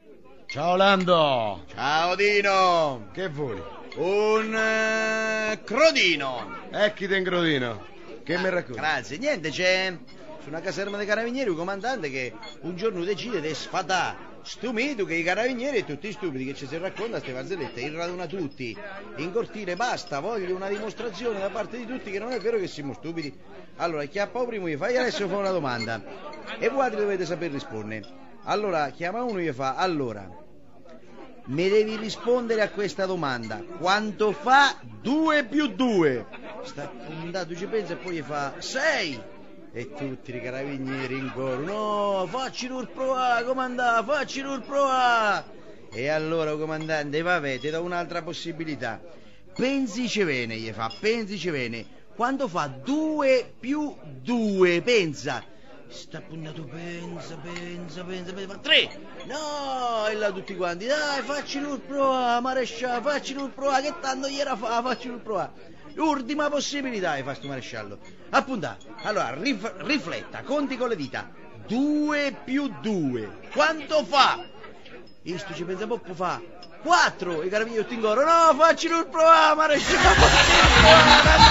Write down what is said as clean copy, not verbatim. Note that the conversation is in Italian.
Ciao Lando. Ciao Dino. Che vuoi? Un crodino. Ecchi te in crodino. Che mi racconti? Grazie. Niente, c'è su una caserma dei carabinieri un comandante che un giorno decide di sfatare sto mito che i carabinieri e tutti stupidi che ci si racconta ste barzellette, in raduna tutti in cortile, basta, voglio una dimostrazione da parte di tutti che non è vero che siamo stupidi. Allora chiappa primo, gli fai adesso fa una domanda e voi dovete saper rispondere. Allora chiama uno e gli fa: allora mi devi rispondere a questa domanda: quanto fa 2 più 2? Sta puntato, ci pensa e poi gli fa 6. E tutti i carabinieri in coro: no, facci nur provare, comandante, facci nur provare. E allora, comandante, vabbè, ti do un'altra possibilità. Pensici bene, gli fa, pensici bene. Quanto fa 2 più 2? Pensa. Sta puntato, pensa, fa 3. No, e là tutti quanti: dai, facci nur provare, maresciallo, facci nur provare, che tanto gli era fa, facci nur provare. L'ultima possibilità, fa sto maresciallo. Appunta, allora rifletta, conti con le dita. 2 più 2, quanto fa? Isto ci pensa poco, fa 4. I carabinieri tutti in coro: no, facci nur provare, maresciallo, facci nur provare.